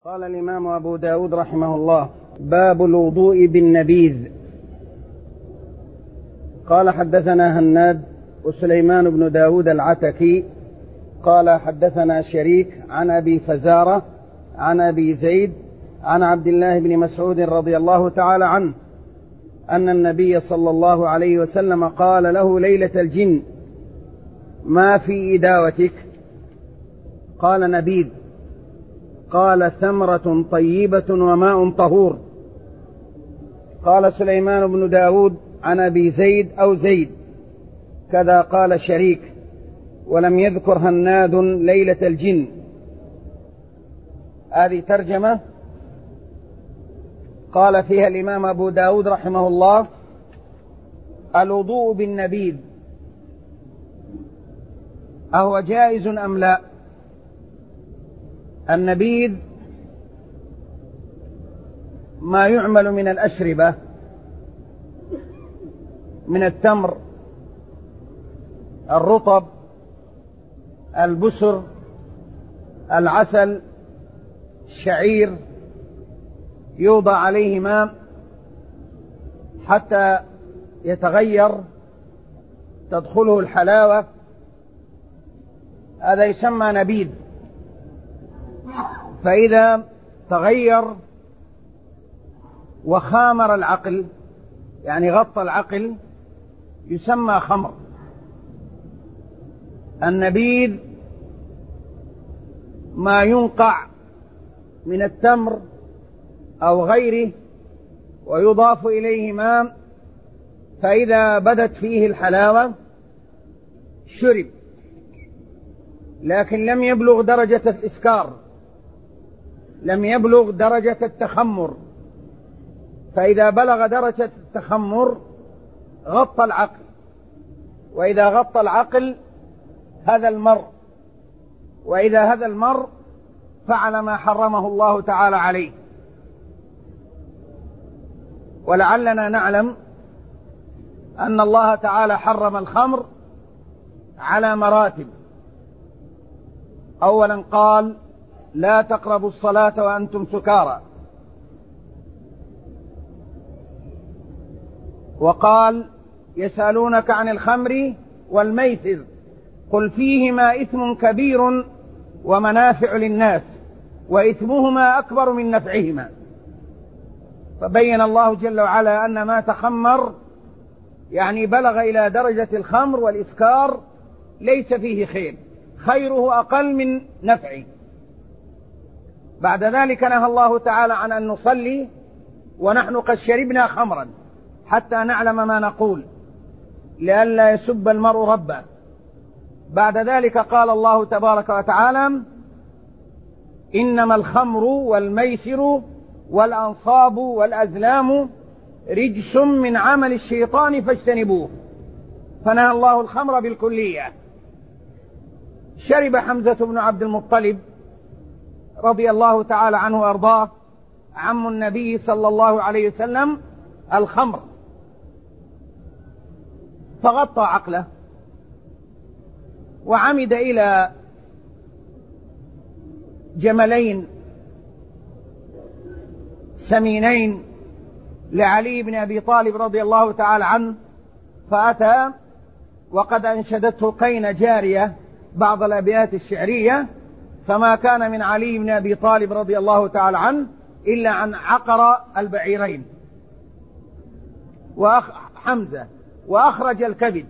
قال الإمام أبو داود رحمه الله: باب الوضوء بالنبيذ. قال: حدثنا هناد وسليمان بن داود العتكي قال: حدثنا شريك عن أبي فزارة عن أبي زيد عن عبد الله بن مسعود رضي الله تعالى عنه أن النبي صلى الله عليه وسلم قال له ليلة الجن: ما في إداوتك؟ قال: نبيذ. قال: ثمرة طيبة وماء طهور. قال سليمان بن داود عن أبي زيد أو زيد كذا قال شريك، ولم يذكر هناد ليلة الجن. هذه ترجمة قال فيها الإمام أبو داود رحمه الله: الوضوء بالنبيذ أهو جائز أم لا؟ النبيذ ما يعمل من الأشربة من التمر، الرطب، البسر، العسل، الشعير، يوضع عليه ماء حتى يتغير تدخله الحلاوة، هذا يسمى نبيذ. فإذا تغير وخامر العقل، يعني غطى العقل، يسمى خمر. النبيذ ما ينقع من التمر أو غيره ويضاف إليه ماء، فإذا بدت فيه الحلاوة شرب، لكن لم يبلغ درجة الإسكار، لم يبلغ درجة التخمر. فإذا بلغ درجة التخمر غطى العقل، وإذا غطى العقل هذا المرء، وإذا هذا المرء فعل ما حرمه الله تعالى عليه. ولعلنا نعلم أن الله تعالى حرم الخمر على مراتب. أولا قال: لا تقربوا الصلاة وأنتم سكارى، وقال: يسألونك عن الخمر والميسر قل فيهما إثم كبير ومنافع للناس وإثمهما أكبر من نفعهما. فبين الله جل وعلا أن ما تخمر يعني بلغ إلى درجة الخمر والإسكار ليس فيه خير، خيره أقل من نفعه. بعد ذلك نهى الله تعالى عن أن نصلي ونحن قد شربنا خمرا حتى نعلم ما نقول لئلا يسب المرء ربه. بعد ذلك قال الله تبارك وتعالى: إنما الخمر والميسر والأنصاب والأزلام رجس من عمل الشيطان فاجتنبوه. فنهى الله الخمر بالكلية. شرب حمزة بن عبد المطلب رضي الله تعالى عنه وأرضاه عم النبي صلى الله عليه وسلم الخمر، فغطى عقله وعمد إلى جملين سمينين لعلي بن أبي طالب رضي الله تعالى عنه، فأتى وقد أنشدته قين جارية بعض الأبيات الشعرية، فما كان من علي بن أبي طالب رضي الله تعالى عنه إلا عن عقر البعيرين حمزة وأخرج الكبد.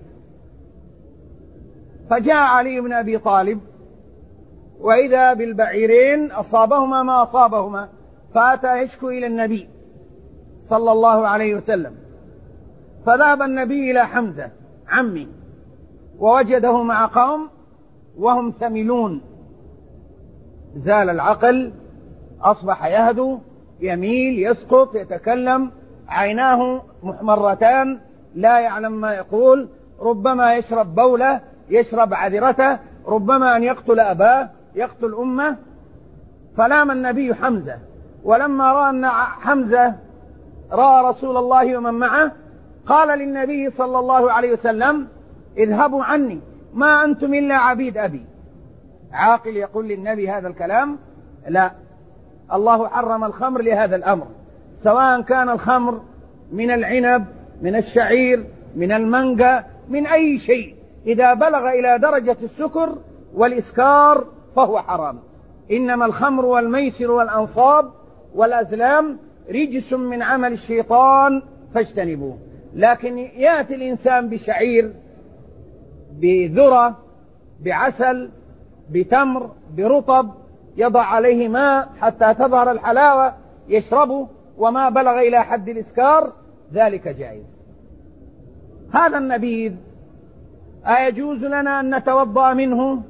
فجاء علي بن أبي طالب وإذا بالبعيرين أصابهما ما أصابهما، فأتى يشكو إلى النبي صلى الله عليه وسلم. فذهب النبي إلى حمزة عمي ووجده مع قوم وهم ثملون، زال العقل، أصبح يهدو، يميل، يسقط، يتكلم، عيناه محمرتان، لا يعلم ما يقول، ربما يشرب بوله، يشرب عذرته، ربما أن يقتل أباه، يقتل أمه. فلام النبي حمزة، ولما رأى أن حمزة رأى رسول الله ومن معه قال للنبي صلى الله عليه وسلم: اذهبوا عني، ما أنتم إلا عبيد أبي. عاقل يقول للنبي هذا الكلام؟ لا، الله حرم الخمر لهذا الأمر، سواء كان الخمر من العنب، من الشعير، من المانجا، من أي شيء، إذا بلغ إلى درجة السكر والإسكار فهو حرام. إنما الخمر والميسر والأنصاب والأزلام رجس من عمل الشيطان فاجتنبوه. لكن يأتي الإنسان بشعير، بذرة، بعسل، بتمر، برطب، يضع عليه ماء حتى تظهر الحلاوة يشربه، وما بلغ إلى حد الإسكار ذلك جائز. هذا النبيذ أيجوز لنا أن نتوضأ منه؟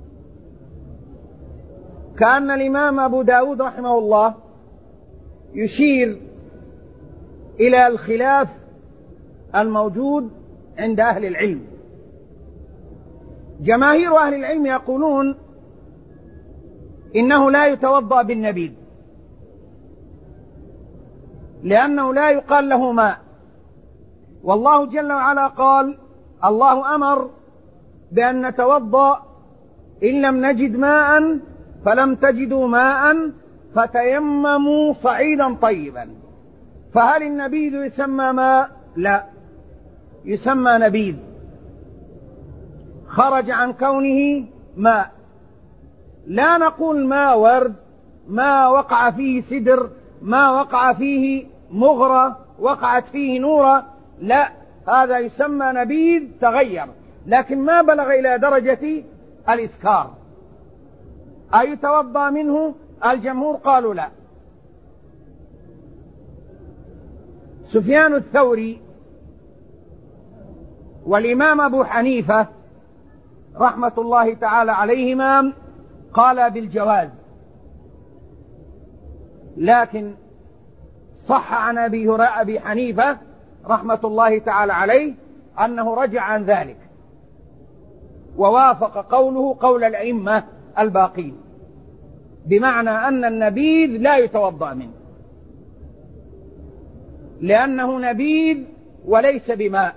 كأن الإمام أبو داود رحمه الله يشير إلى الخلاف الموجود عند أهل العلم. جماهير أهل العلم يقولون إنه لا يتوضأ بالنبيذ، لأنه لا يقال له ماء، والله جل وعلا قال: الله أمر بأن نتوضأ إن لم نجد ماء فلم تجدوا ماء فتيمموا صعيدا طيبا. فهل النبيذ يسمى ماء؟ لا، يسمى نبيذ، خرج عن كونه ماء. لا نقول ماء ورد، ما وقع فيه سدر، ما وقع فيه مغرة، وقعت فيه نورة، لا، هذا يسمى نبيذ تغير، لكن ما بلغ إلى درجة الإسكار. أيتوضأ منه؟ الجمهور قالوا لا. سفيان الثوري والإمام أبو حنيفة رحمة الله تعالى عليهما قال بالجواز، لكن صح عن أبي حنيفة رحمة الله تعالى عليه أنه رجع عن ذلك، ووافق قوله قول الأئمة الباقين، بمعنى أن النبيذ لا يتوضأ منه، لأنه نبيذ وليس بماء.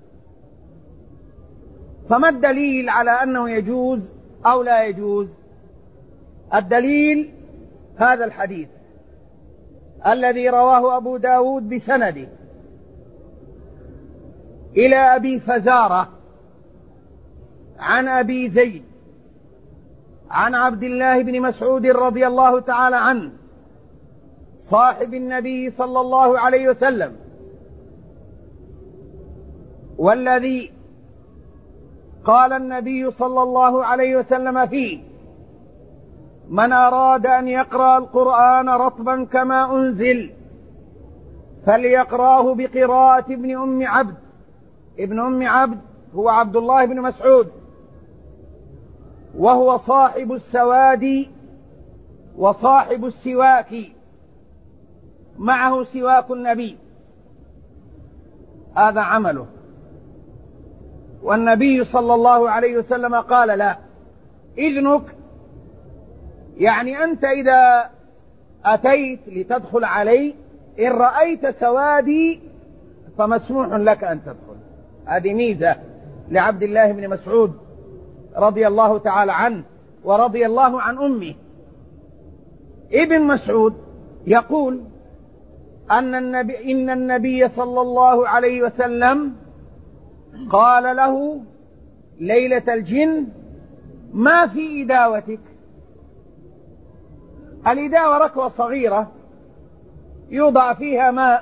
فما الدليل على أنه يجوز أو لا يجوز؟ الدليل هذا الحديث الذي رواه أبو داود بسنده إلى أبي فزارة عن أبي زيد عن عبد الله بن مسعود رضي الله تعالى عنه صاحب النبي صلى الله عليه وسلم، والذي قال النبي صلى الله عليه وسلم فيه: من أراد أن يقرأ القرآن رطبا كما أنزل فليقرأه بقراءة ابن أم عبد. ابن أم عبد هو عبد الله بن مسعود، وهو صاحب السواد وصاحب السواك، معه سواك النبي، هذا عمله. والنبي صلى الله عليه وسلم قال: لا، إذنك، يعني أنت إذا أتيت لتدخل علي إن رأيت سوادي فمسموح لك أن تدخل. هذه ميزة لعبد الله بن مسعود رضي الله تعالى عنه ورضي الله عن أمه. ابن مسعود يقول إن النبي صلى الله عليه وسلم قال له ليلة الجن: ما في إداوتك؟ الإداوة ركوة صغيرة يوضع فيها ماء،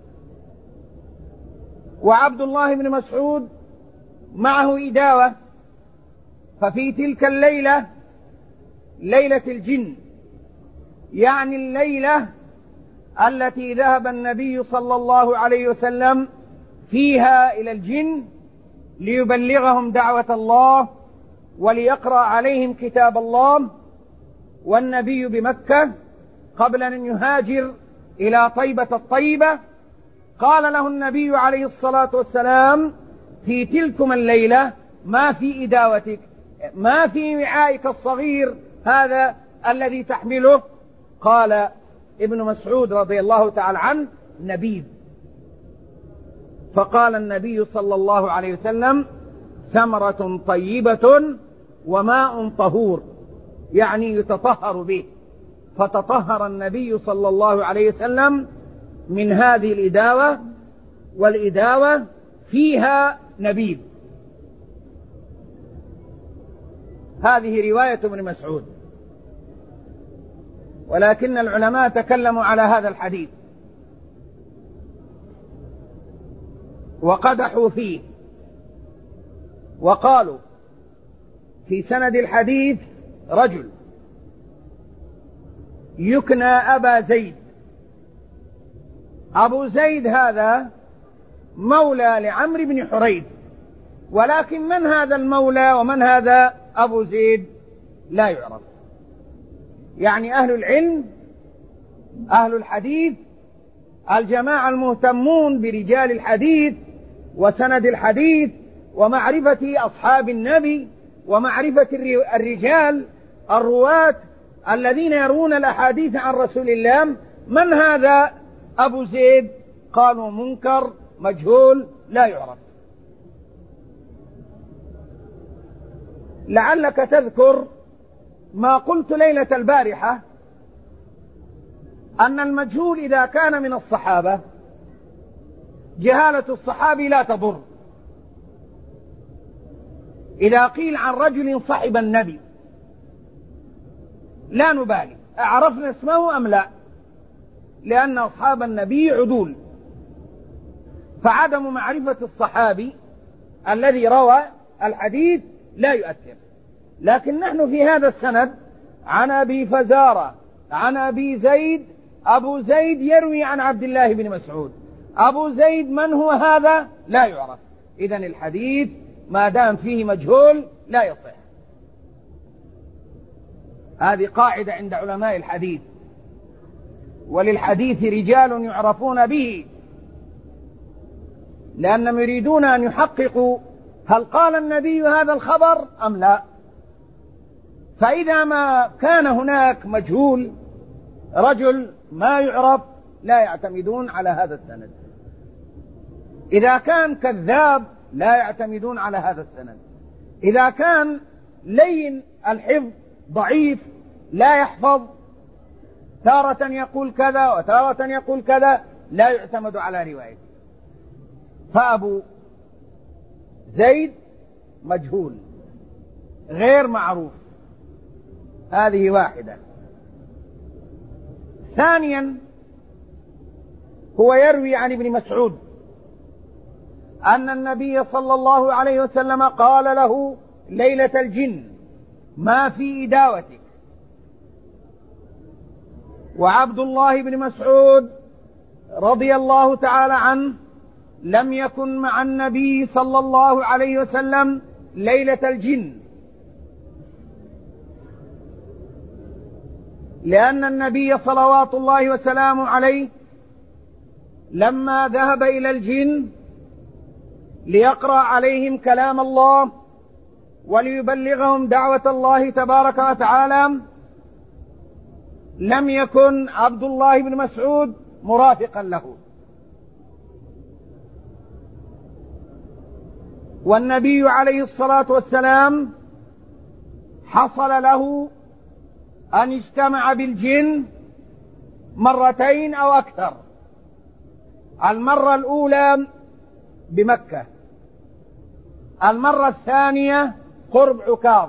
وعبد الله بن مسعود معه إداوة. ففي تلك الليلة، ليلة الجن، يعني الليلة التي ذهب النبي صلى الله عليه وسلم فيها إلى الجن ليبلغهم دعوة الله وليقرأ عليهم كتاب الله، والنبي بمكة قبل أن يهاجر إلى طيبة الطيبة. قال له النبي عليه الصلاة والسلام: في تلكم الليلة ما في إداوتك، ما في وعائك الصغير هذا الذي تحمله. قال ابن مسعود رضي الله تعالى عنه: نبيذ. فقال النبي صلى الله عليه وسلم: ثمرة طيبة وماء طهور، يعني يتطهر به. فتطهر النبي صلى الله عليه وسلم من هذه الإداوة، والإداوة فيها نبيذ. هذه رواية ابن مسعود، ولكن العلماء تكلموا على هذا الحديث وقدحوا فيه، وقالوا في سند الحديث رجل يكنى أبا زيد. أبو زيد هذا مولى لعمرو بن حريث، ولكن من هذا المولى ومن هذا أبو زيد لا يعرف. يعني أهل العلم، أهل الحديث، الجماعة المهتمون برجال الحديث وسند الحديث ومعرفة أصحاب النبي ومعرفة الرجال الرواة الذين يروون الأحاديث عن رسول الله، من هذا أبو زيد؟ قالوا منكر مجهول لا يعرف. لعلك تذكر ما قلت ليلة البارحة، أن المجهول إذا كان من الصحابة جهالة الصحابي لا تضر. إذا قيل عن رجل صحب النبي لا نبالي أعرفنا اسمه أم لا، لأن أصحاب النبي عدول، فعدم معرفة الصحابي الذي روى الحديث لا يؤثر. لكن نحن في هذا السند عن أبي فزارة عن أبي زيد، أبو زيد يروي عن عبد الله بن مسعود. أبو زيد من هو هذا؟ لا يعرف. إذن الحديث ما دام فيه مجهول لا يصح. هذه قاعدة عند علماء الحديث. وللحديث رجال يعرفون به، لأنهم يريدون أن يحققوا هل قال النبي هذا الخبر أم لا. فإذا ما كان هناك مجهول رجل ما يعرف لا يعتمدون على هذا السند. إذا كان كذاب لا يعتمدون على هذا السند. إذا كان لين الحفظ ضعيف لا يحفظ، تارة يقول كذا وتارة يقول كذا، لا يعتمد على روايته. فأبو زيد مجهول غير معروف، هذه واحدة. ثانيا هو يروي عن ابن مسعود أن النبي صلى الله عليه وسلم قال له ليلة الجن ما في إداوتك. وعبد الله بن مسعود رضي الله تعالى عنه لم يكن مع النبي صلى الله عليه وسلم ليلة الجن، لأن النبي صلوات الله وسلامه عليه لما ذهب إلى الجن ليقرأ عليهم كلام الله وليبلغهم دعوة الله تبارك وتعالى، لم يكن عبد الله بن مسعود مرافقا له. والنبي عليه الصلاة والسلام حصل له أن اجتمع بالجن مرتين أو أكثر. المرة الأولى بمكة، المرة الثانية قرب عكاظ،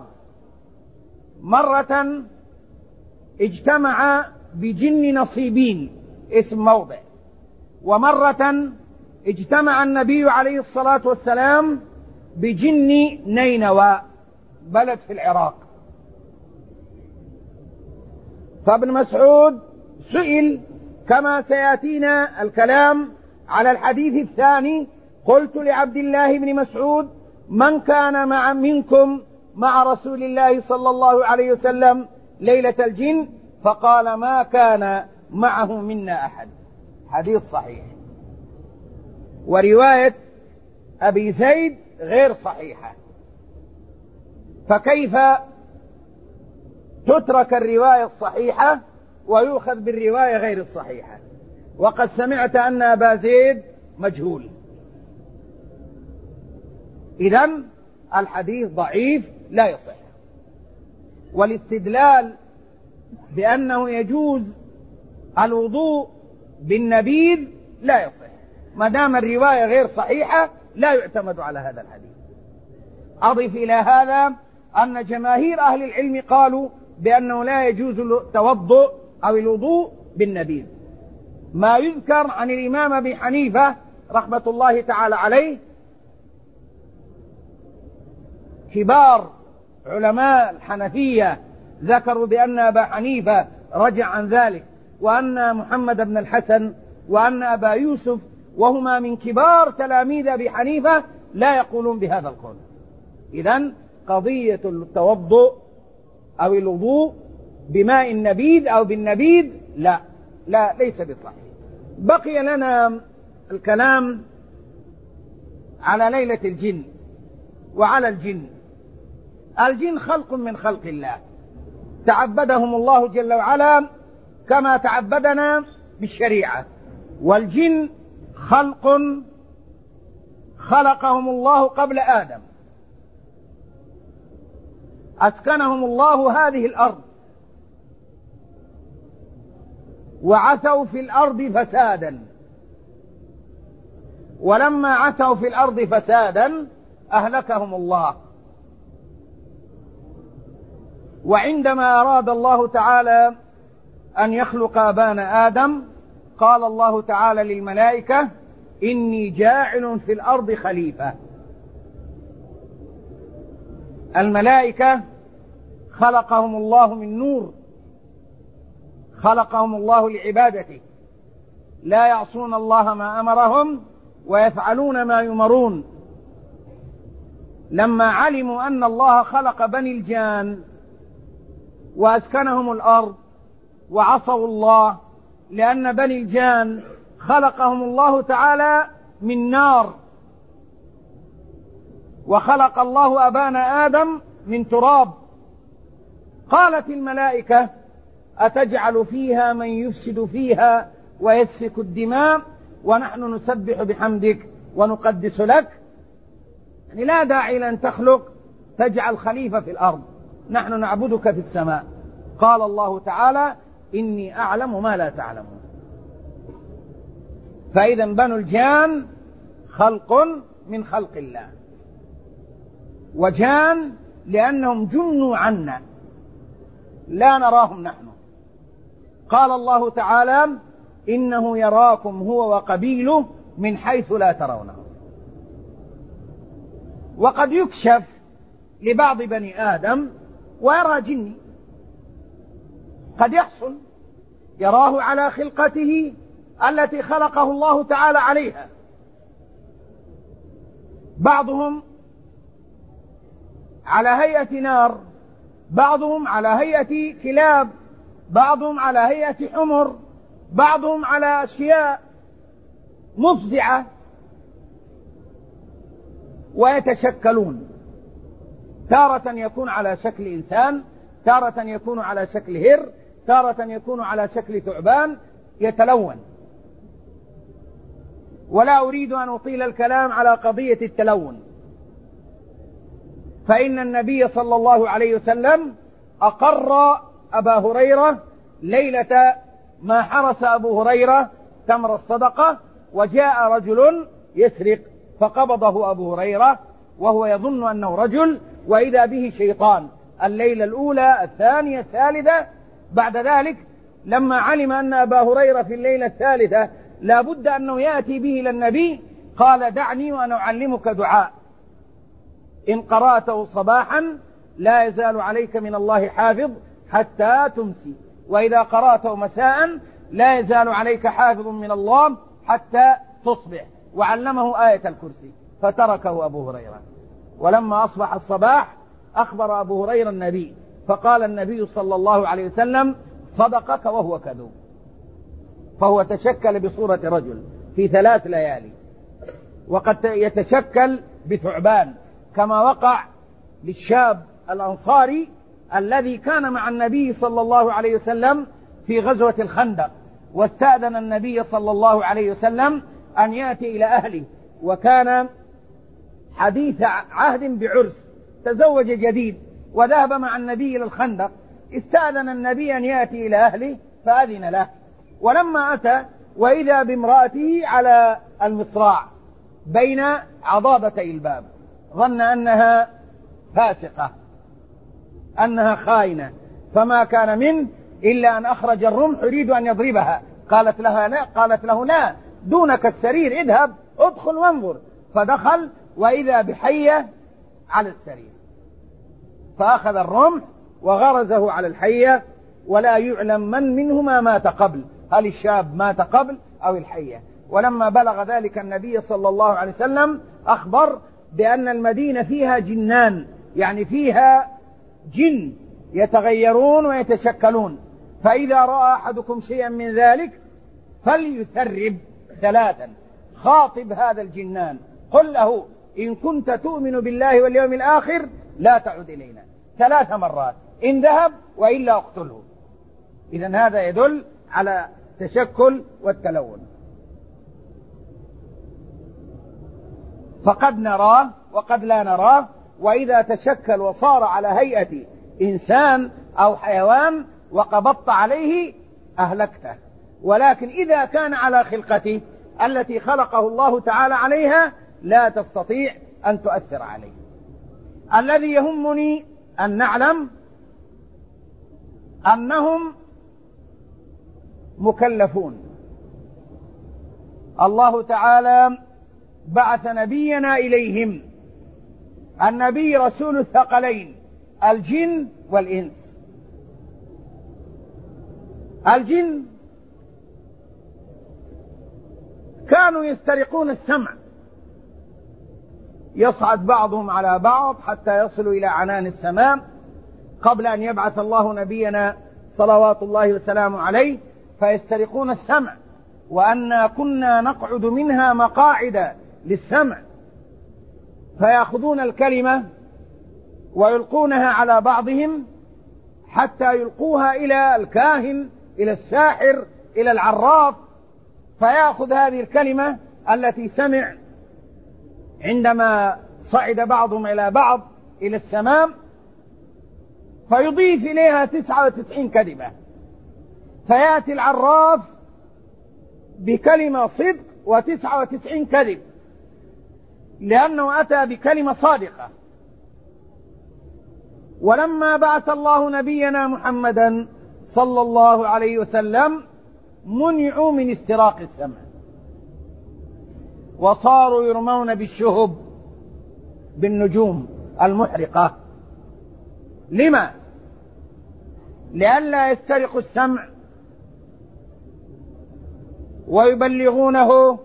مرة اجتمع بجن نصيبين اسم موضع، ومرة اجتمع النبي عليه الصلاة والسلام بجن نينوى بلد في العراق. فابن مسعود سئل كما سيأتينا الكلام على الحديث الثاني: قلت لعبد الله بن مسعود من كان منكم مع رسول الله صلى الله عليه وسلم ليلة الجن؟ فقال ما كان معه منا أحد. حديث صحيح. ورواية أبي زيد غير صحيحة، فكيف تترك الرواية الصحيحة ويؤخذ بالرواية غير الصحيحة؟ وقد سمعت أن أبا زيد مجهول. إذن الحديث ضعيف لا يصح. والاستدلال بأنه يجوز الوضوء بالنبيذ لا يصح، ما دام الرواية غير صحيحة لا يعتمد على هذا الحديث. أضف إلى هذا أن جماهير أهل العلم قالوا بأنه لا يجوز التوضؤ أو الوضوء بالنبيذ. ما يذكر عن الإمام أبي حنيفة رحمة الله تعالى عليه، كبار علماء الحنفية ذكروا بأن أبا حنيفة رجع عن ذلك، وأن محمد بن الحسن وأن أبا يوسف وهما من كبار تلاميذ أبي حنيفة لا يقولون بهذا القول. إذن قضية التوضؤ أو الوضوء بماء النبيذ أو بالنبيذ لا ليس بصحيح. بقي لنا الكلام على ليلة الجن وعلى الجن. الجن خلق من خلق الله، تعبدهم الله جل وعلا كما تعبدنا بالشريعة، والجن خلق خلقهم الله قبل آدم، أسكنهم الله هذه الأرض وعثوا في الأرض فسادا، ولما عثوا في الأرض فسادا أهلكهم الله. وعندما أراد الله تعالى أن يخلق أبانا آدم قال الله تعالى للملائكة إني جاعل في الأرض خليفة. الملائكة خلقهم الله من نور، خلقهم الله لعبادته، لا يعصون الله ما أمرهم ويفعلون ما يؤمرون. لما علموا أن الله خلق بني الجان وأسكنهم الأرض وعصوا الله، لأن بني الجان خلقهم الله تعالى من نار، وخلق الله أبانا آدم من تراب. قالت الملائكة أتجعل فيها من يفسد فيها ويسفك الدماء ونحن نسبح بحمدك ونقدس لك؟ يعني لا داعي لأن تخلق تجعل خليفة في الأرض، نحن نعبدك في السماء. قال الله تعالى إني أعلم ما لا تعلمون. فإذا بنو الجان خلق من خلق الله، وجان لأنهم جنوا عنا لا نراهم نحن. قال الله تعالى إنه يراكم هو وقبيله من حيث لا ترونه. وقد يكشف لبعض بني آدم ويرى جني، قد يحصل يراه على خلقته التي خلقه الله تعالى عليها. بعضهم على هيئة نار، بعضهم على هيئة كلاب، بعضهم على هيئة حمر، بعضهم على أشياء مفزعة، ويتشكلون. تارة يكون على شكل إنسان، تارة يكون على شكل هر، تارة يكون على شكل ثعبان، يتلون. ولا أريد أن أطيل الكلام على قضية التلون، فإن النبي صلى الله عليه وسلم أقر أبا هريرة ليلة ما حرس أبو هريرة تمر الصدقة، وجاء رجل يسرق فقبضه أبو هريرة وهو يظن أنه رجل، وإذا به شيطان. الليلة الأولى، الثانية، الثالثة. بعد ذلك لما علم أن أبا هريرة في الليلة الثالثة لا بد أنه يأتي به إلى النبي قال دعني وأنا أعلمك دعاء إن قرأته صباحا لا يزال عليك من الله حافظ حتى تمسي، وإذا قرأته مساء لا يزال عليك حافظ من الله حتى تصبح، وعلمه آية الكرسي فتركه أبو هريرة. ولما أصبح الصباح أخبر أبو هريرة النبي، فقال النبي صلى الله عليه وسلم صدقك وهو كذوب. فهو تشكل بصورة رجل في 3 ليالي، وقد يتشكل بثعبان كما وقع للشاب الأنصاري الذي كان مع النبي صلى الله عليه وسلم في غزوة الخندق، واستأذن النبي صلى الله عليه وسلم أن يأتي إلى أهله، وكان حديث عهد بعرس، تزوج جديد وذهب مع النبي إلى الخندق، استأذن النبي أن يأتي إلى أهله فأذن له، ولما أتى وإذا بامرأته على المصراع بين عضادتي الباب، ظن أنها فاسقة، أنها خائنة، فما كان منه إلا أن أخرج الرمح يريد أن يضربها. قالت له لا، دونك السرير، اذهب ادخل وانظر. فدخل وإذا بحية على السرير، فأخذ الرمح وغرزه على الحية، ولا يعلم من منهما مات قبل، هل الشاب مات قبل أو الحية. ولما بلغ ذلك النبي صلى الله عليه وسلم أخبر بأن المدينة فيها جنان، يعني فيها جن يتغيرون ويتشكلون، فإذا رأى أحدكم شيئا من ذلك فليثرب 3، خاطب هذا الجنان، قل له إن كنت تؤمن بالله واليوم الآخر لا تعد إلينا 3 مرات، إن ذهب وإلا اقتله. إذن هذا يدل على التشكل والتلون. فقد نراه وقد لا نراه، وإذا تشكل وصار على هيئة إنسان أو حيوان وقبضت عليه أهلكته، ولكن إذا كان على خلقته التي خلقه الله تعالى عليها لا تستطيع أن تؤثر عليه. الذي يهمني أن نعلم أنهم مكلفون. الله تعالى بعث نبينا إليهم، النبي رسول الثقلين الجن والإنس. الجن كانوا يسترقون السمع، يصعد بعضهم على بعض حتى يصلوا إلى عنان السماء قبل أن يبعث الله نبينا صلوات الله وسلامه عليه، فيسترقون السمع. وأنا كنا نقعد منها مقاعد للسمع، فيأخذون الكلمة ويلقونها على بعضهم حتى يلقوها إلى الكاهن، إلى الساحر، إلى العراف، فيأخذ هذه الكلمة التي سمع عندما صعد بعضهم إلى بعض إلى السماء، فيضيف إليها 99 كلمة، فيأتي العراف بكلمة صدق و99 كذب، لأنه أتى بكلمة صادقة. ولما بعث الله نبينا محمدا صلى الله عليه وسلم منعوا من استراق السمع، وصاروا يرمون بالشهب، بالنجوم المحرقة. لما؟ لئلا يسترقوا السمع ويبلغونه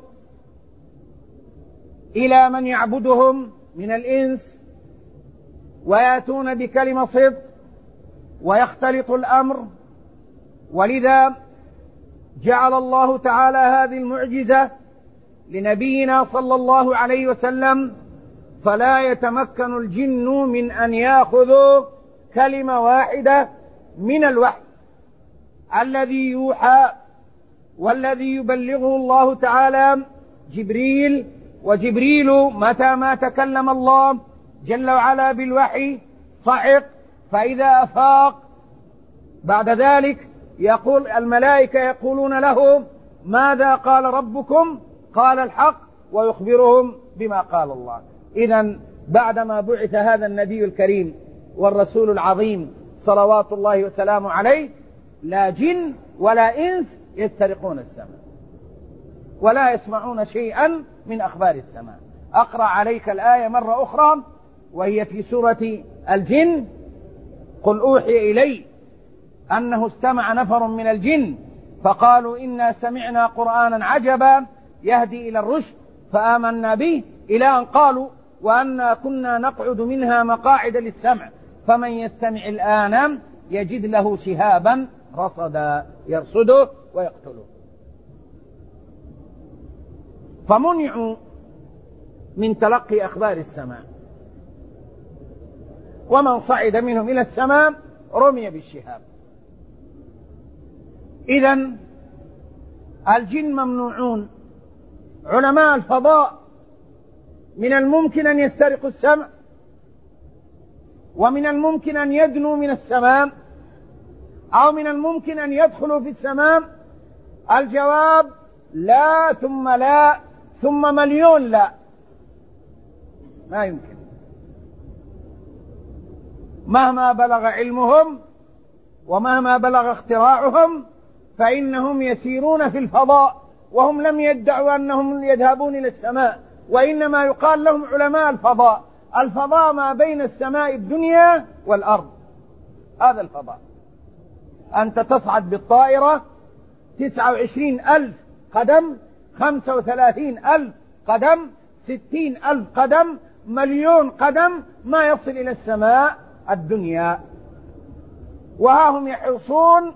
إلى من يعبدهم من الإنس، ويأتون بكلمة صدق ويختلط الأمر. ولذا جعل الله تعالى هذه المعجزة لنبينا صلى الله عليه وسلم، فلا يتمكن الجن من أن يأخذوا كلمة واحدة من الوحي الذي يوحى والذي يبلغه الله تعالى جبريل. وجبريل متى ما تكلم الله جل وعلا بالوحي صعق، فإذا أفاق بعد ذلك يقول الملائكة يقولون له ماذا قال ربكم؟ قال الحق، ويخبرهم بما قال الله. إذن بعدما بعث هذا النبي الكريم والرسول العظيم صلوات الله وسلامه عليه، لا جن ولا إنس يسترقون السماء ولا يسمعون شيئا من أخبار السماء. أقرأ عليك الآية مرة أخرى وهي في سورة الجن: قل أوحي إلي أنه استمع نفر من الجن فقالوا إنا سمعنا قرآنا عجبا يهدي إلى الرشد فآمنا به، إلى أن قالوا وأنا كنا نقعد منها مقاعد للسمع فمن يستمع الآن يجد له شهابا رصدا يرصده ويقتله. فمنعوا من تلقي أخبار السماء، ومن صعد منهم إلى السماء رمي بالشهاب. إذن الجن ممنوعون. علماء الفضاء من الممكن أن يسترقوا السمع، ومن الممكن أن يدنوا من السماء أو من الممكن أن يدخلوا في السماء؟ الجواب لا ثم لا ثم مليون لا، ما يمكن. مهما بلغ علمهم ومهما بلغ اختراعهم فإنهم يسيرون في الفضاء، وهم لم يدعوا أنهم يذهبون إلى السماء، وإنما يقال لهم علماء الفضاء. الفضاء ما بين السماء الدنيا والأرض، هذا الفضاء. أنت تصعد بالطائرة 29,000 قدم، 35,000 قدم، 60,000 قدم، مليون قدم، ما يصل إلى السماء الدنيا. وها هم يحرصون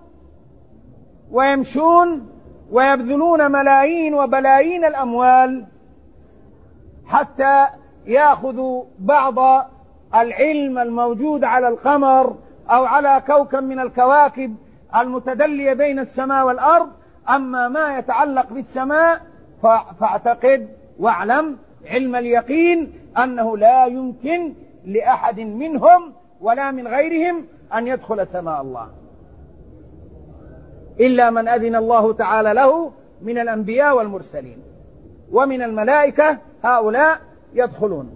ويمشون ويبذلون ملايين وبلايين الأموال حتى يأخذوا بعض العلم الموجود على القمر أو على كوكب من الكواكب المتدلية بين السماء والأرض. أما ما يتعلق بالسماء فاعتقد واعلم علم اليقين أنه لا يمكن لأحد منهم ولا من غيرهم أن يدخل سماء الله إلا من أذن الله تعالى له من الأنبياء والمرسلين، ومن الملائكة هؤلاء يدخلون.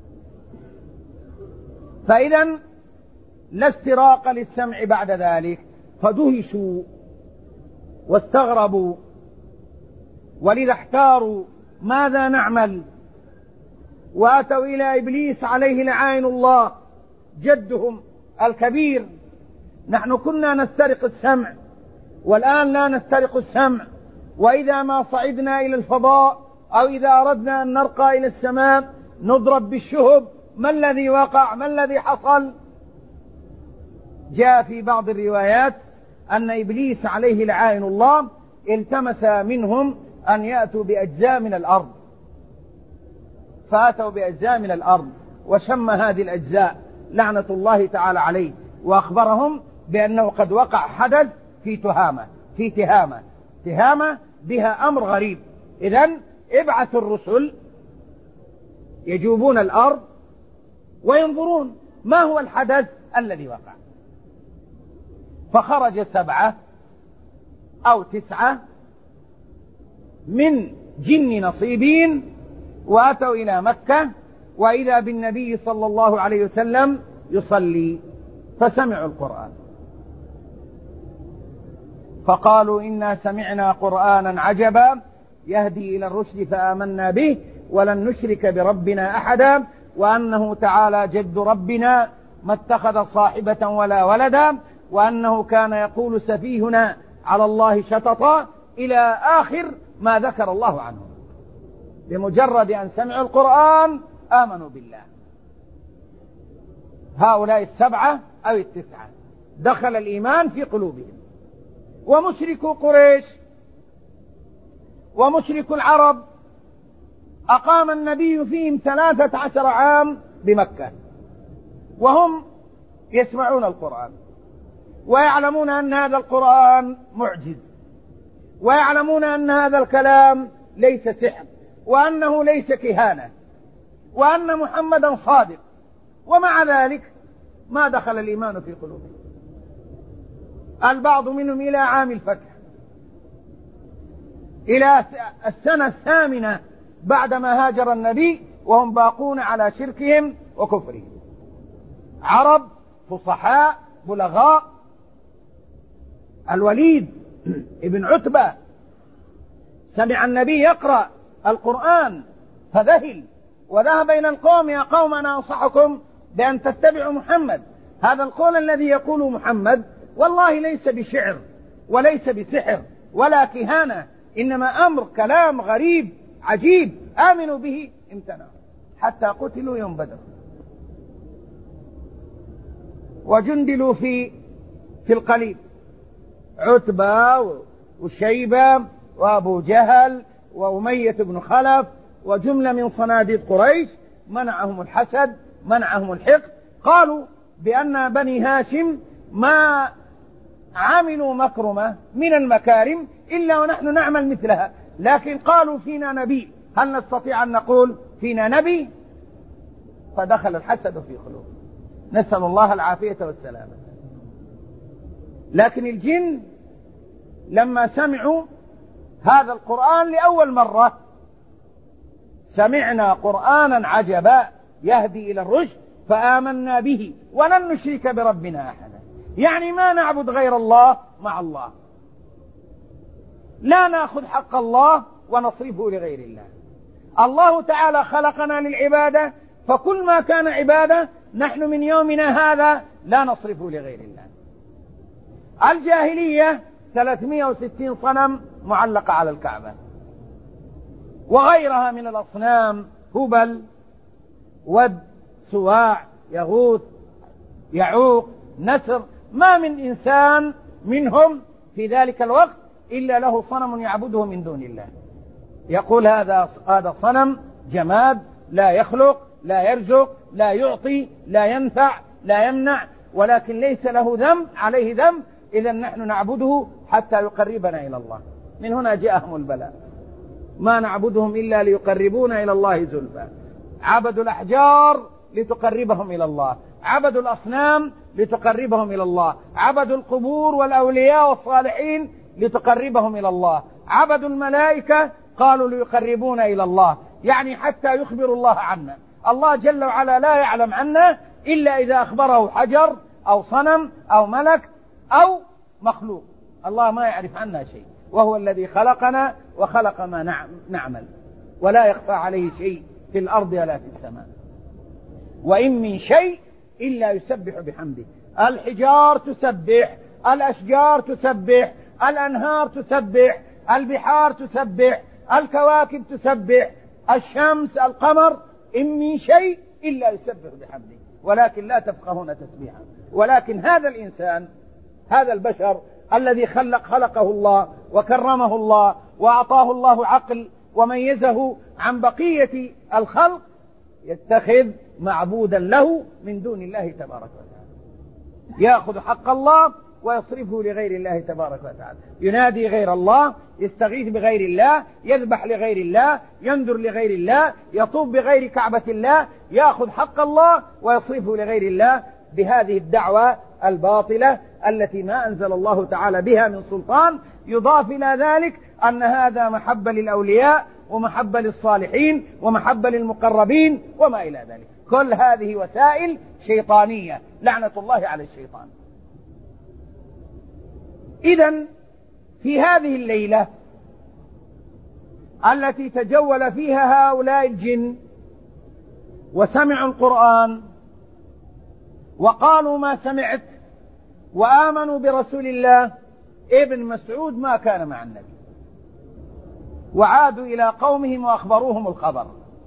فإذا لا استراق للسمع بعد ذلك، فدهشوا واستغربوا، ولذا احتاروا ماذا نعمل، وأتوا إلى إبليس عليه لعائن الله جدهم الكبير. نحن كنا نسترق السمع والآن لا نسترق السمع، وإذا ما صعدنا إلى الفضاء أو إذا أردنا أن نرقى إلى السماء نضرب بالشهب. ما الذي وقع؟ ما الذي حصل؟ جاء في بعض الروايات أن إبليس عليه لعائن الله التمس منهم أن يأتوا بأجزاء من الأرض، فأتوا بأجزاء من الأرض وشم هذه الأجزاء لعنة الله تعالى عليه، وأخبرهم بأنه قد وقع حدث في تهامة بها أمر غريب. إذن ابعث الرسل يجوبون الأرض وينظرون ما هو الحدث الذي وقع. فخرج 7 أو 9 من جن نصيبين وأتوا إلى مكة، وإذا بالنبي صلى الله عليه وسلم يصلي، فسمعوا القرآن فقالوا إنا سمعنا قرآنا عجبا يهدي إلى الرشد فآمنا به ولن نشرك بربنا أحدا وأنه تعالى جد ربنا ما اتخذ صاحبة ولا ولدا وأنه كان يقول سفيهنا على الله شططا إلى آخر ما ذكر الله عنه. بمجرد أن سمعوا القرآن آمنوا بالله. هؤلاء 7 أو 9 دخل الإيمان في قلوبهم. ومشركو قريش ومشركو العرب أقام النبي فيهم 13 عام بمكة، وهم يسمعون القرآن ويعلمون أن هذا القرآن معجز، ويعلمون أن هذا الكلام ليس سحر، وأنه ليس كهانة، وأن محمدا صادق، ومع ذلك ما دخل الإيمان في قلوبهم. البعض منهم إلى عام الفتح، إلى السنة 8 بعدما هاجر النبي، وهم باقون على شركهم وكفرهم. عرب فصحاء بلغاء. الوليد ابن عتبة سمع النبي يقرأ القرآن فذهل وذهب إلى القوم: يا قوم أنا أنصحكم بأن تتبعوا محمد. هذا القول الذي يقول محمد والله ليس بشعر وليس بسحر ولا كهانة، إنما أمر كلام غريب عجيب، آمنوا به. امتنعوا حتى قتلوا يوم بدر، وجندلوا في القليل، عتبة وشيبة وأبو جهل وأمية بن خلف وجملة من صناديد قريش. منعهم الحسد، منعهم الحقد. قالوا بأن بني هاشم ما عملوا مكرمة من المكارم إلا ونحن نعمل مثلها، لكن قالوا فينا نبي، هل نستطيع أن نقول فينا نبي؟ فدخل الحسد في قلوبهم. نسأل الله العافية والسلامة. لكن الجن لما سمعوا هذا القرآن لأول مرة، سمعنا قرآنا عجبا يهدي إلى الرشد فآمنا به ولن نشرك بربنا أحدا. يعني ما نعبد غير الله مع الله، لا نأخذ حق الله ونصرفه لغير الله. الله تعالى خلقنا للعبادة، فكل ما كان عبادة نحن من يومنا هذا لا نصرفه لغير الله. الجاهلية 360 صنم معلقة على الكعبة وغيرها من الأصنام، هبل، ود، سواع، يغوث، يعوق، نسر، ما من إنسان منهم في ذلك الوقت إلا له صنم يعبده من دون الله. يقول هذا صنم جماد لا يخلق لا يرزق لا يعطي لا ينفع لا يمنع، ولكن ليس له ذنب عليه ذنب، إذا نحن نعبده حتى يقربنا إلى الله. من هنا جاءهم البلاء، ما نعبدهم إلا ليقربونا إلى الله زلفى. عبدوا الأحجار لتقربهم إلى الله، عبدوا الأصنام لتقربهم إلى الله، عبدوا القبور والأولياء والصالحين لتقربهم إلى الله، عبدوا الملائكة قالوا ليقربونا إلى الله، يعني حتى يخبروا الله عنا. الله جل وعلا لا يعلم عنا إلا إذا أخبره حجر أو صنم أو ملك أو مخلوق. الله ما يعرف عنا شيء، وهو الذي خلقنا وخلق ما نعمل، ولا يخفى عليه شيء في الأرض ولا في السماء. وإن من شيء إلا يسبح بحمده. الحجار تسبح، الأشجار تسبح، الأنهار تسبح، البحار تسبح، الكواكب تسبح، الشمس، القمر، إن من شيء إلا يسبح بحمده ولكن لا تفقهون تسبيحا. ولكن هذا الإنسان، هذا البشر الذي خلقه الله وكرمه الله وأعطاه الله عقل وميزه عن بقية الخلق، يتخذ معبودا له من دون الله تبارك وتعالى، يأخذ حق الله ويصرفه لغير الله تبارك وتعالى، ينادي غير الله، يستغيث بغير الله، يذبح لغير الله، ينذر لغير الله، يطوف بغير كعبة الله، يأخذ حق الله ويصرفه لغير الله بهذه الدعوة الباطلة التي ما أنزل الله تعالى بها من سلطان. يضاف إلى ذلك أن هذا محبة للأولياء ومحبة للصالحين ومحبة للمقربين وما إلى ذلك. كل هذه وسائل شيطانية، لعنة الله على الشيطان. إذن في هذه الليلة التي تجول فيها هؤلاء الجن وسمعوا القرآن وقالوا ما سمعت وآمنوا برسول الله، ابن مسعود ما كان مع النبي، وعادوا إلى قومهم وأخبروهم الخبر.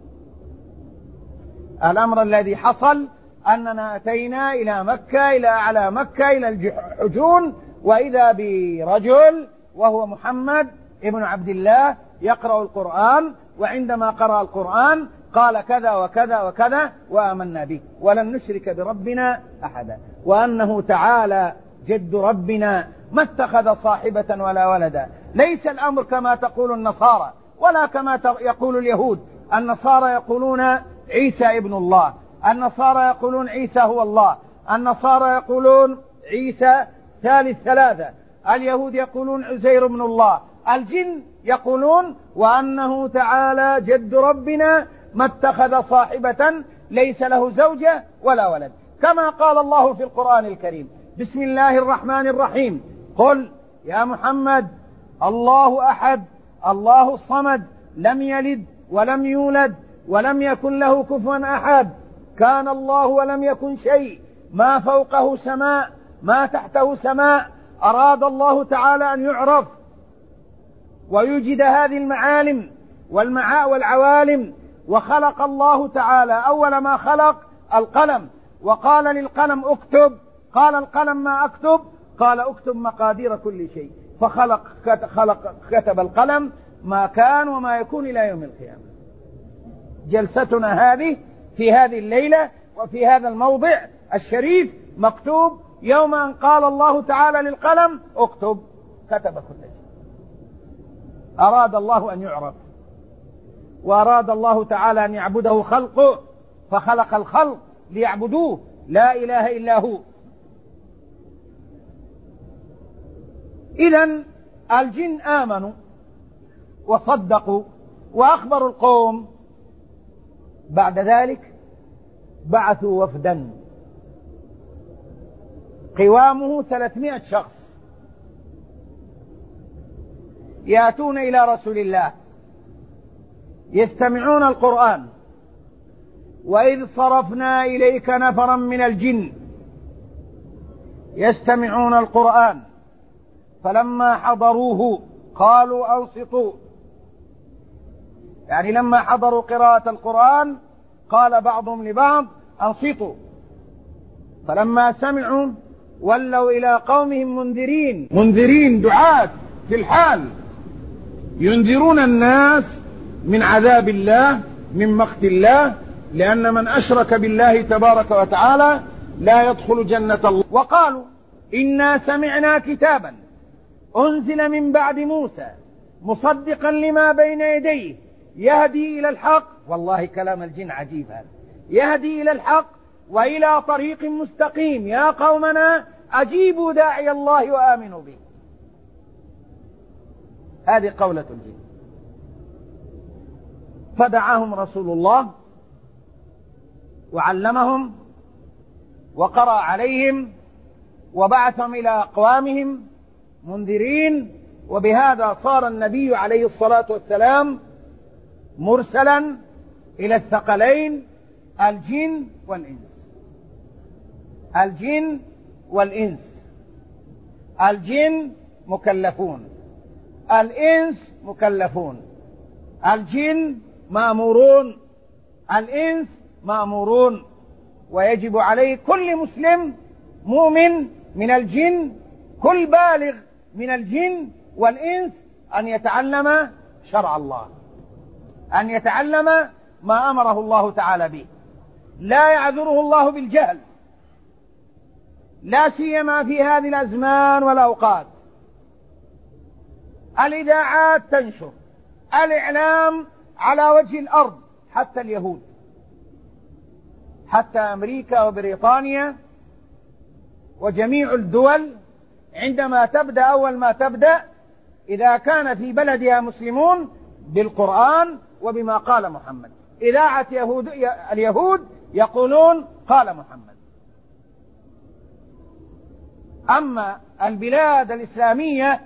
الأمر الذي حصل أننا أتينا إلى مكة، إلى أعلى مكة، إلى الحجون، وإذا برجل وهو محمد ابن عبد الله يقرأ القرآن، وعندما قرأ القرآن قال كذا وكذا وكذا وآمنا به ولن نشرك بربنا أحدا، وأنه تعالى جد ربنا ما اتخذ صاحبة ولا ولدا. ليس الأمر كما تقول النصارى ولا كما يقول اليهود. النصارى يقولون عيسى ابن الله، النصارى يقولون عيسى هو الله، النصارى يقولون عيسى ثالث ثلاثة، اليهود يقولون عزير ابن الله، الجن يقولون وأنه تعالى جد ربنا ما اتخذ صاحبة ليس له زوجة ولا ولد، كما قال الله في القرآن الكريم: بسم الله الرحمن الرحيم، قل يا محمد الله أحد الله الصمد لم يلد ولم يولد ولم يكن له كفوا أحد، كان الله ولم يكن شيء، ما فوقه سماء ما تحته سماء، أراد الله تعالى أن يعرف ويوجد هذه المعالم والعوالم. وخلق الله تعالى أول ما خلق القلم، وقال للقلم اكتب، قال القلم ما أكتب، قال اكتب مقادير كل شيء، كتب القلم ما كان وما يكون إلى يوم القيامة. جلستنا هذه في هذه الليلة وفي هذا الموضع الشريف مكتوب يوم أن قال الله تعالى للقلم اكتب، كتب كل شيء. أراد الله أن يعرف، وأراد الله تعالى أن يعبده خلقه، فخلق الخلق ليعبدوه، لا إله إلا هو. إذن الجن آمنوا وصدقوا وأخبروا القوم. بعد ذلك بعثوا وفدا قوامه 300 شخص يأتون إلى رسول الله يستمعون القرآن. وإذ صرفنا إليك نفرا من الجن يستمعون القرآن فلما حضروه قالوا أنصتوا، يعني لما حضروا قراءة القرآن قال بعضهم لبعض أنصتوا، فلما سمعوا ولوا إلى قومهم منذرين دعاة في الحال ينذرون الناس من عذاب الله من مقت الله، لأن من أشرك بالله تبارك وتعالى لا يدخل جنة الله. وقالوا إنا سمعنا كتابا أنزل من بعد موسى مصدقا لما بين يديه يهدي إلى الحق. والله كلام الجن عجيب هذا، يهدي إلى الحق وإلى طريق مستقيم يا قومنا أجيبوا داعي الله وآمنوا به. هذه قولة الجن. فدعاهم رسول الله وعلمهم وقرأ عليهم وبعثهم إلى أقوامهم منذرين، وبهذا صار النبي عليه الصلاة والسلام مرسلا إلى الثقلين الجن والإنس. الجن والإنس، الجن مكلفون، الإنس مكلفون. الجن مأمورون، الإنس مأمورون. ويجب عليه كل مسلم مؤمن من الجن، كل بالغ من الجن والإنس أن يتعلم شرع الله، أن يتعلم ما أمره الله تعالى به. لا يعذره الله بالجهل، لا سيما في هذه الأزمان والأوقات. الإذاعات تنشر، الإعلام على وجه الأرض، حتى اليهود، حتى أمريكا وبريطانيا وجميع الدول عندما تبدأ أول ما تبدأ إذا كان في بلدها مسلمون بالقرآن وبما قال محمد. إذاعة اليهود يقولون قال محمد. أما البلاد الإسلامية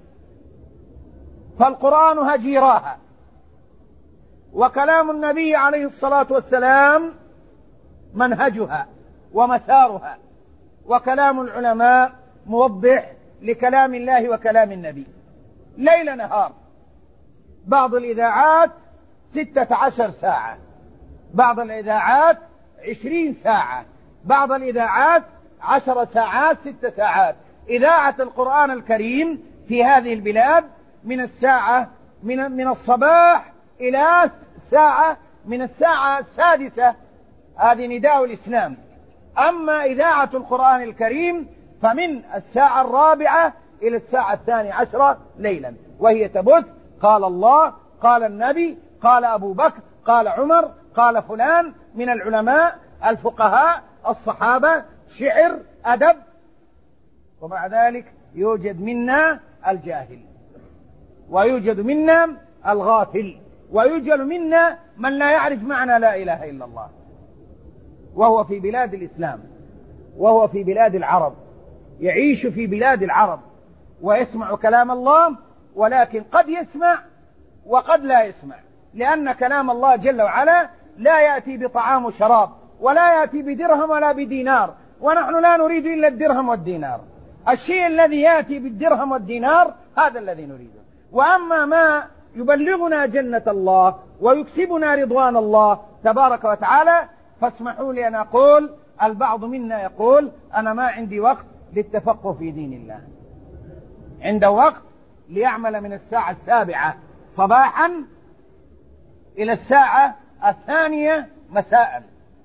فالقرآن هجيراها، وكلام النبي عليه الصلاة والسلام منهجها ومسارها، وكلام العلماء موضح لكلام الله وكلام النبي ليل نهار. بعض الإذاعات 16 ساعة، بعض الإذاعات 20 ساعة، بعض الإذاعات 10 ساعات 6 ساعات. إذاعة القرآن الكريم في هذه البلاد من الساعة من الصباح إلى من الساعة 6، هذه نداء الإسلام. أما إذاعة القرآن الكريم فمن الساعة 4 إلى الساعة 12 ليلا، وهي تبث قال الله، قال النبي، قال أبو بكر، قال عمر، قال فلان من العلماء الفقهاء الصحابة، شعر أدب. ومع ذلك يوجد منا الجاهل، ويوجد منا الغافل، ويوجد منا من لا يعرف معنى لا إله إلا الله، وهو في بلاد الإسلام، وهو في بلاد العرب، يعيش في بلاد العرب ويسمع كلام الله، ولكن قد يسمع وقد لا يسمع، لأن كلام الله جل وعلا لا يأتي بطعام وشراب، ولا يأتي بدرهم ولا بدينار، ونحن لا نريد إلا الدرهم والدينار. الشيء الذي يأتي بالدرهم والدينار هذا الذي نريده. وأما ما يبلغنا جنة الله ويكسبنا رضوان الله تبارك وتعالى، فاسمحوا لي أن أقول البعض منا يقول أنا ما عندي وقت للتفقه في دين الله، عنده وقت ليعمل من الساعة 7 صباحا إلى الساعة 2 مساء،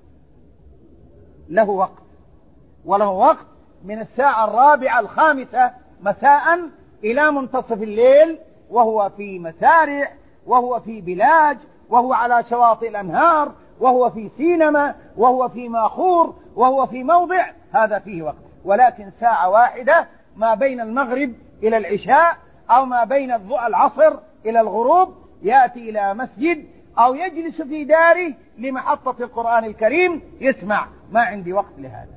له وقت. وله وقت من الساعة 4 5 مساء إلى منتصف الليل، وهو في مسارح، وهو في بلاج، وهو على شواطئ الأنهار، وهو في سينما، وهو في ماخور، وهو في موضع هذا فيه وقت. ولكن ساعة واحدة ما بين المغرب إلى العشاء أو ما بين العصر إلى الغروب يأتي إلى مسجد أو يجلس في داره لمحطة القرآن الكريم يسمع. ما عندي وقت لهذا،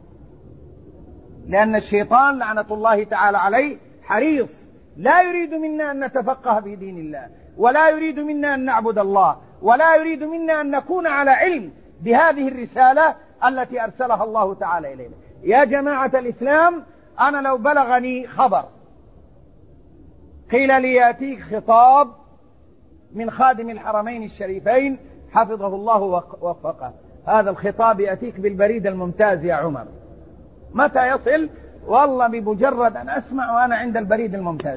لأن الشيطان لعنة الله تعالى عليه حريص، لا يريد منا أن نتفقه في دين الله، ولا يريد منا أن نعبد الله، ولا يريد منا أن نكون على علم بهذه الرسالة التي أرسلها الله تعالى إلينا. يا جماعة الإسلام، أنا لو بلغني خبر قيل لي يأتيك خطاب من خادم الحرمين الشريفين حفظه الله ووفقه، هذا الخطاب يأتيك بالبريد الممتاز يا عمر، متى يصل؟ والله بمجرد أن أسمع وأنا عند البريد الممتاز.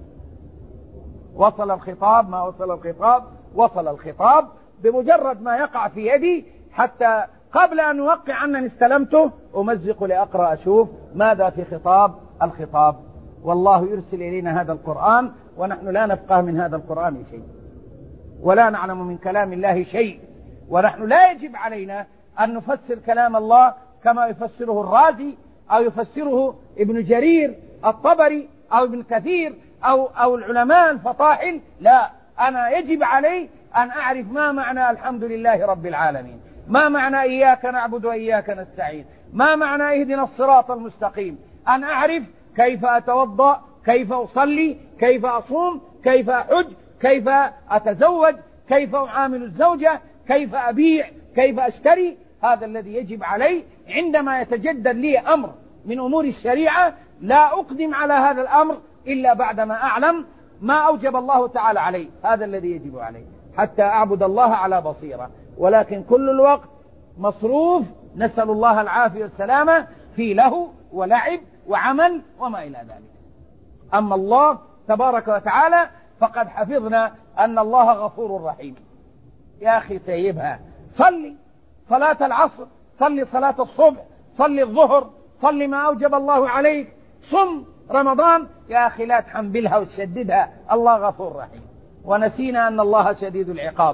وصل الخطاب ما وصل الخطاب، وصل الخطاب بمجرد ما يقع في يدي، حتى قبل أن أوقع أنني استلمته أمزق لأقرأ أشوف ماذا في الخطاب. والله يرسل إلينا هذا القرآن ونحن لا نفقه من هذا القرآن شيء، ولا نعلم من كلام الله شيء، ونحن لا يجب علينا أن نفسر كلام الله كما يفسره الرازي أو يفسره ابن جرير الطبري أو ابن كثير أو العلماء الفطاحل. لا، أنا يجب علي أن أعرف ما معنى الحمد لله رب العالمين، ما معنى إياك نعبد وإياك نستعين، ما معنى اهدنا الصراط المستقيم، أن أعرف كيف أتوضأ، كيف أصلي، كيف أصوم، كيف أحج، كيف أتزوج، كيف أعامل الزوجة، كيف أبيع، كيف أشتري. هذا الذي يجب علي. عندما يتجدد لي أمر من أمور الشريعة لا أقدم على هذا الأمر إلا بعدما أعلم ما أوجب الله تعالى علي، هذا الذي يجب علي حتى أعبد الله على بصيرة. ولكن كل الوقت مصروف، نسأل الله العافية والسلامة، في له ولعب وعمل وما إلى ذلك. أما الله تبارك وتعالى فقد حفظنا أن الله غفور رحيم. يا أخي سيبها، صلي صلاة العصر، صلي صلاة الصبح، صلي الظهر، صلي ما أوجب الله عليك، صم رمضان. يا أخي لا تحنبلها وتشددها، الله غفور رحيم. ونسينا أن الله شديد العقاب،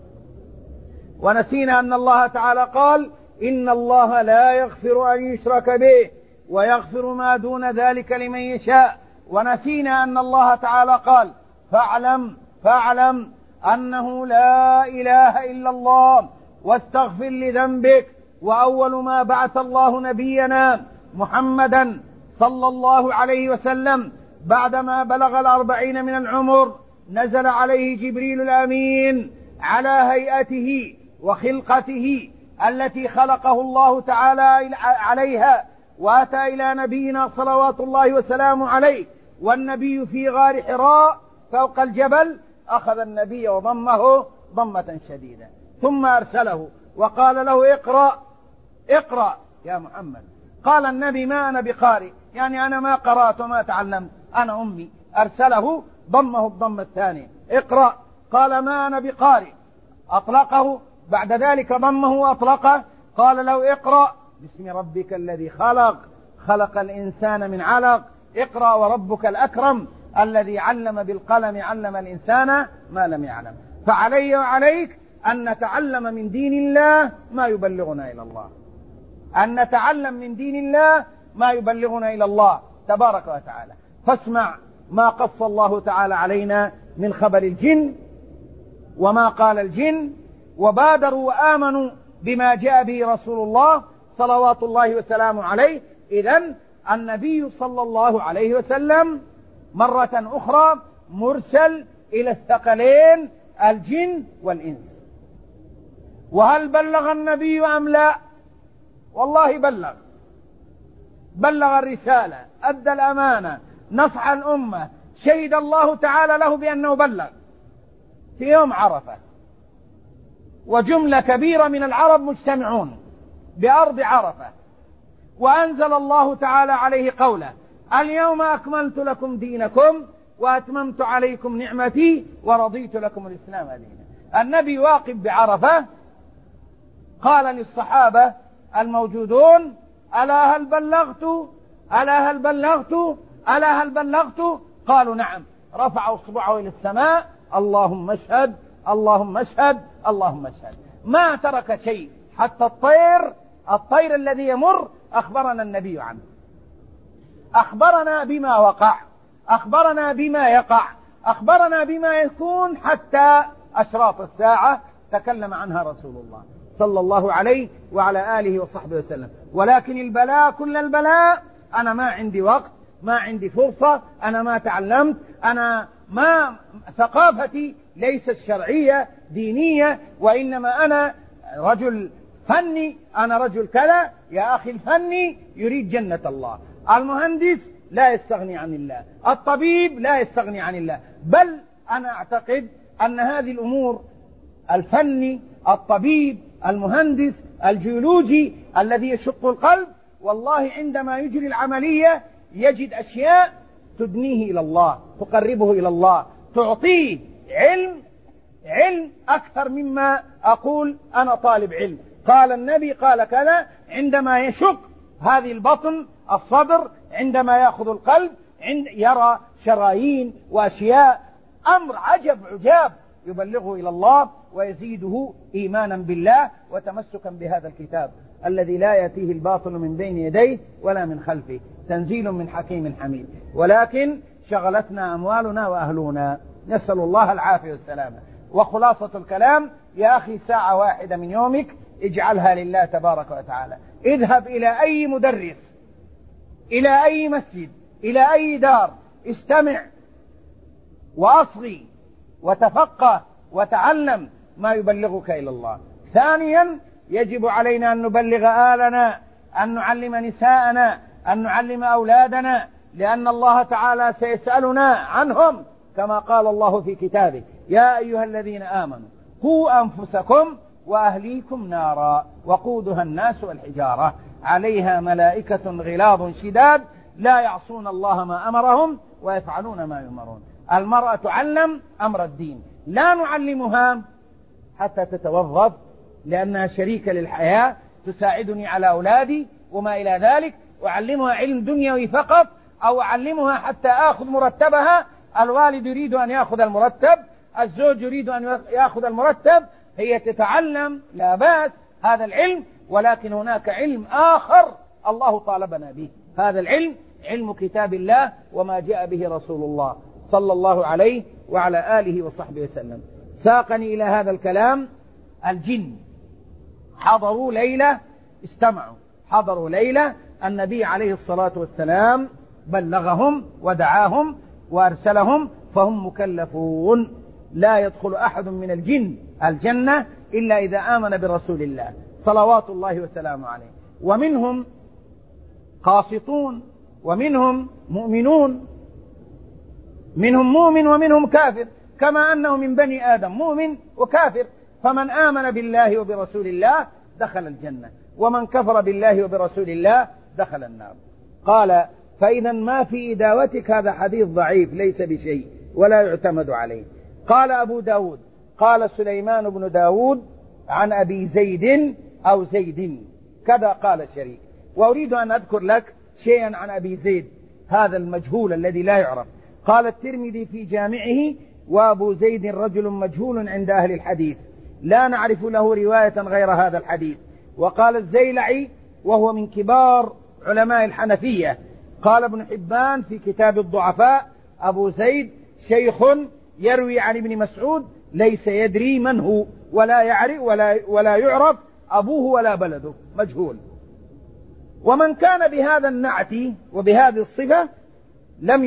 ونسينا أن الله تعالى قال إن الله لا يغفر أن يشرك به ويغفر ما دون ذلك لمن يشاء. ونسينا أن الله تعالى قال فاعلم أنه لا إله إلا الله واستغفر لذنبك. وأول ما بعث الله نبينا محمدا صلى الله عليه وسلم بعدما بلغ 40 من العمر نزل عليه جبريل الأمين على هيئته وخلقته التي خلقه الله تعالى عليها، وأتى إلى نبينا صلوات الله وسلامه عليه والنبي في غار حراء فوق الجبل. أخذ النبي وضمه ضمة شديدة، ثم أرسله وقال له اقرأ يا محمد. قال النبي ما أنا بقارئ، يعني أنا ما قرأت وما تعلمت، أنا أمي. أرسله ضمه الضمة الثانية، اقرأ. قال ما أنا بقارئ، أطلقه. بعد ذلك ضمه وأطلقه. قال له اقرأ باسم ربك الذي خلق الإنسان من علق، اقرأ وربك الأكرم الذي علم بالقلم علم الإنسان ما لم يعلم. فعلي وعليك أن نتعلم من دين الله ما يبلغنا إلى الله، أن نتعلم من دين الله ما يبلغنا إلى الله تبارك وتعالى. فاسمع ما قص الله تعالى علينا من خبر الجن وما قال الجن، وبادروا وآمنوا بما جاء به رسول الله صلوات الله وسلامه عليه. إذن النبي صلى الله عليه وسلم مرة أخرى مرسل إلى الثقلين الجن والإنس. وهل بلغ النبي أم لا؟ والله بلغ الرسالة، أدى الأمانة، نصح الأمة، شهد الله تعالى له بأنه بلغ. في يوم عرفة وجملة كبيرة من العرب مجتمعون بأرض عرفة، وأنزل الله تعالى عليه قوله اليوم أكملت لكم دينكم وأتممت عليكم نعمتي ورضيت لكم الإسلام دينا. النبي واقف بعرفة قال للصحابة الموجودون ألا هل بلغت؟ ألا هل بلغت؟ ألا هل بلغت؟ قالوا نعم. رفعوا اصبعه إلى السماء اللهم اشهد اللهم اشهد اللهم اشهد. ما ترك شيء حتى الطير الذي يمر أخبرنا النبي عنه، أخبرنا بما وقع. أخبرنا بما يقع، أخبرنا بما يكون حتى أشراط الساعة تكلم عنها رسول الله صلى الله عليه وعلى آله وصحبه وسلم. ولكن البلاء كل البلاء أنا ما عندي وقت، ما عندي فرصة، أنا ما تعلمت، أنا ما ثقافتي ليست شرعية دينية، وإنما أنا رجل فني، أنا رجل كذا. يا أخي الفني يريد جنة الله، المهندس لا يستغني عن الله، الطبيب لا يستغني عن الله. بل أنا أعتقد أن هذه الأمور، الفني، الطبيب، المهندس، الجيولوجي الذي يشق القلب، والله عندما يجري العملية يجد أشياء تدنيه إلى الله، تقربه إلى الله، تعطيه علم أكثر مما أقول أنا طالب علم. قال النبي قال كذا، عندما يشق هذه البطن الصدر، عندما يأخذ القلب، يرى شرايين وأشياء، أمر عجاب يبلغه إلى الله ويزيده إيمانا بالله وتمسكا بهذا الكتاب الذي لا يأتيه الباطل من بين يديه ولا من خلفه، تنزيل من حكيم حميد. ولكن شغلتنا أموالنا وأهلنا، نسأل الله العافية والسلامة. وخلاصة الكلام يا أخي، ساعة واحدة من يومك اجعلها لله تبارك وتعالى. اذهب إلى أي مدرس، إلى أي مسجد، إلى أي دار، استمع وأصغي وتفقه وتعلم ما يبلغك إلى الله. ثانيا، يجب علينا أن نبلغ آلنا، أن نعلم نساءنا، أن نعلم أولادنا، لأن الله تعالى سيسألنا عنهم كما قال الله في كتابه: يا أيها الذين آمنوا قوا أنفسكم وأهليكم نارا وقودها الناس والحجارة عليها ملائكة غلاظ شداد لا يعصون الله ما أمرهم ويفعلون ما يؤمرون. المرأة تعلم أمر الدين، لا نعلمها حتى تتوظف لأنها شريكة للحياة، تساعدني على أولادي وما إلى ذلك، وأعلمها علم دنيوي فقط، أو أعلمها حتى آخذ مرتبها. الوالد يريد أن يأخذ المرتب، الزوج يريد أن يأخذ المرتب، هي تتعلم لا بأس هذا العلم، ولكن هناك علم آخر الله طالبنا به. هذا العلم علم كتاب الله وما جاء به رسول الله صلى الله عليه وعلى آله وصحبه وسلم. ساقني إلى هذا الكلام الجن. حضروا ليلة، استمعوا، حضروا ليلة النبي عليه الصلاة والسلام بلغهم ودعاهم وأرسلهم، فهم مكلفون. لا يدخل أحد من الجن الجنة إلا إذا آمن برسول الله صلوات الله وسلامه عليه. ومنهم قاسطون ومنهم مؤمنون، منهم مؤمن ومنهم كافر، كما أنه من بني آدم مؤمن وكافر. فمن آمن بالله وبرسول الله دخل الجنة، ومن كفر بالله وبرسول الله دخل النار. قال: فإذا ما في إداوتك هذا حديث ضعيف ليس بشيء ولا يعتمد عليه. قال أبو داود: قال سليمان بن داود عن أبي زيد أو زيد كذا قال الشريك. وأريد أن أذكر لك شيئا عن أبي زيد هذا المجهول الذي لا يعرف. قال الترمذي في جامعه: وأبو زيد رجل مجهول عند أهل الحديث لا نعرف له رواية غير هذا الحديث. وقال الزيلعي وهو من كبار علماء الحنفية، قال ابن حبان في كتاب الضعفاء: أبو زيد شيخ يروي عن ابن مسعود ليس يدري من هو ولا يعرف ولا يعرف أبوه ولا بلده، مجهول. ومن كان بهذا النعت وبهذه الصفة لم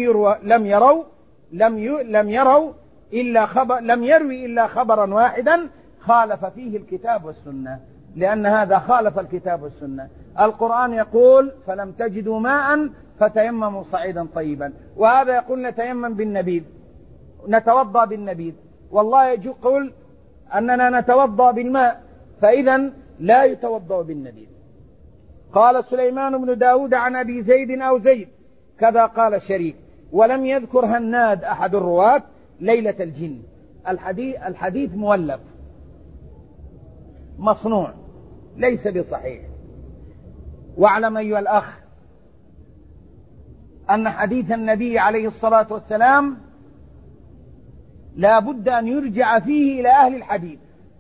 يروي إلا خبرا واحدا خالف فيه الكتاب والسنة، لأن هذا خالف الكتاب والسنة. القرآن يقول: فلم تجدوا ماء فتيمموا صعيدا طيبا، وهذا يقول نتيمم بالنبيذ، نتوضأ بالنبيذ، والله يقول أننا نتوضأ بالماء، فإذا لا يتوضأ بالنبيذ. قال سليمان بن داود عن أبي زيد أو زيد كذا قال الشريك. ولم يذكر هناد أحد الرواة ليلة الجن. الحديث مولف مصنوع ليس بصحيح. واعلم أيها الأخ أن حديث النبي عليه الصلاة والسلام لا بد أن يرجع فيه إلى أهل الحديث،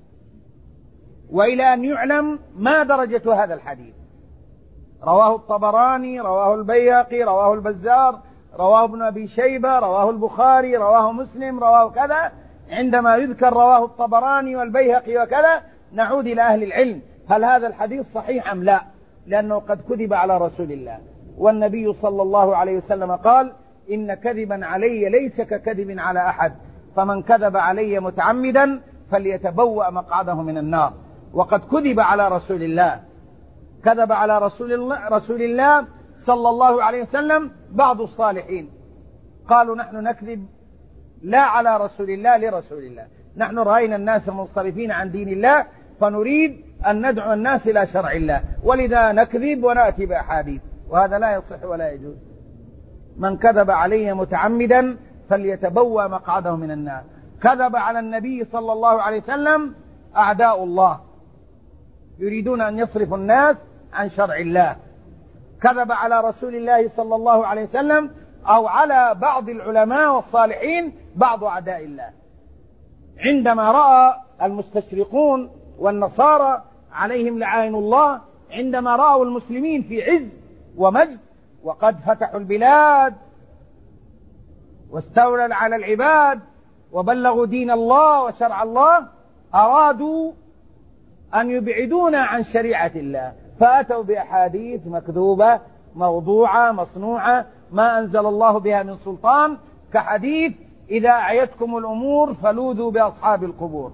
وإلى أن يعلم ما درجة هذا الحديث. رواه الطبراني، رواه البيهقي، رواه البزار، رواه ابن أبي شيبة، رواه البخاري، رواه مسلم، رواه كذا. عندما يذكر رواه الطبراني والبيهقي وكذا نعود إلى أهل العلم، هل هذا الحديث صحيح أم لا؟ لأنه قد كذب على رسول الله، والنبي صلى الله عليه وسلم قال: إن كذبا علي ليس ككذب على أحد، فمن كذب علي متعمدا فليتبوأ مقعده من النار. وقد كذب على رسول الله، كذب على رسول الله صلى الله عليه وسلم بعض الصالحين، قالوا: نحن نكذب لا على رسول الله، لرسول الله، نحن رأينا الناس منصرفين عن دين الله فنريد أن ندعو الناس إلى شرع الله، ولذا نكذب ونأتي بأحاديث، وهذا لا يصح ولا يجوز. من كذب علي متعمدا فليتبوأ مقعده من النار. كذب على النبي صلى الله عليه وسلم أعداء الله يريدون أن يصرفوا الناس عن شرع الله. كذب على رسول الله صلى الله عليه وسلم أو على بعض العلماء والصالحين بعض أعداء الله. عندما رأى المستشرقون والنصارى عليهم لعائن الله، عندما رأوا المسلمين في عز ومجد وقد فتحوا البلاد واستولوا على العباد وبلغوا دين الله وشرع الله، أرادوا أن يبعدونا عن شريعة الله، فأتوا بأحاديث مكذوبة موضوعة مصنوعة ما أنزل الله بها من سلطان، كحديث: إذا أعيتكم الأمور فلوذوا بأصحاب القبور.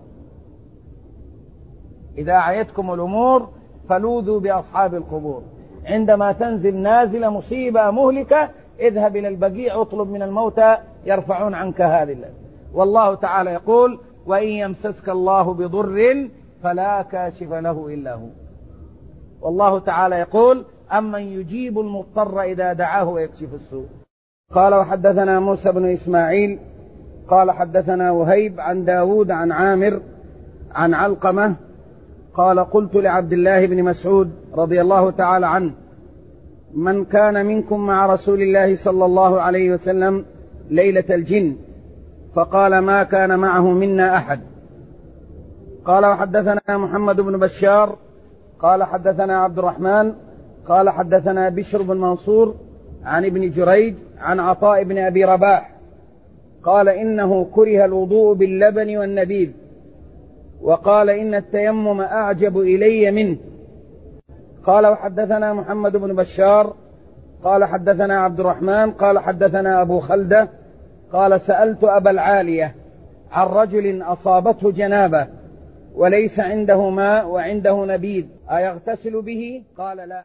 إذا أعيتكم الأمور فلوذوا بأصحاب القبور. عندما تنزل نازلة مصيبة مهلكة اذهب إلى البقيع اطلب من الموتى يرفعون عنك هذه الله. والله تعالى يقول: وإن يمسسك الله بضر فلا كاشف له إلا هو. والله تعالى يقول: أمن يجيب المضطر إذا دعاه ويكشف السوء. قال: وحدثنا موسى بن إسماعيل قال حدثنا وهيب عن داود عن عامر عن علقمة قال: قلت لعبد الله بن مسعود رضي الله تعالى عنه: من كان منكم مع رسول الله صلى الله عليه وسلم ليلة الجن؟ فقال: ما كان معه منا أحد. قال: وحدثنا محمد بن بشار قال حدثنا عبد الرحمن قال حدثنا بشر بن منصور عن ابن جريج عن عطاء بن أبي رباح قال: إنه كره الوضوء باللبن والنبيذ، وقال: إن التيمم أعجب إلي منه. قال: وحدثنا محمد بن بشار قال حدثنا عبد الرحمن قال حدثنا أبو خلدة قال: سألت أبا العالية عن رجل أصابته جنابة وليس عنده ماء وعنده نبيذ أيغتسل به؟ قال: لا.